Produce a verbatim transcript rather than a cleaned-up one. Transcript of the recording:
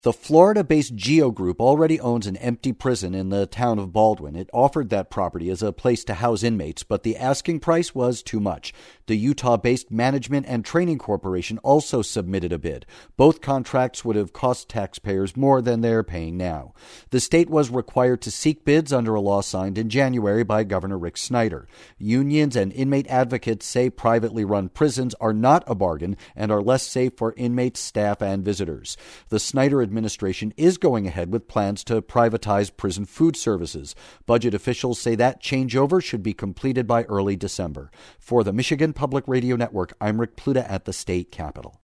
The Florida-based Geo Group already owns an empty prison in the town of Baldwin. It offered that property as a place to house inmates, but the asking price was too much. The Utah-based Management and Training Corporation also submitted a bid. Both contracts would have cost taxpayers more than they're paying now. The state was required to seek bids under a law signed in January by Governor Rick Snyder. Unions and inmate advocates say privately run prisons are not a bargain and are less safe for inmates, staff, and visitors. The Snyder administration is going ahead with plans to privatize prison food services. Budget officials say that changeover should be completed by early December. For the Michigan Public Radio Network, I'm Rick Pluta at the state capitol.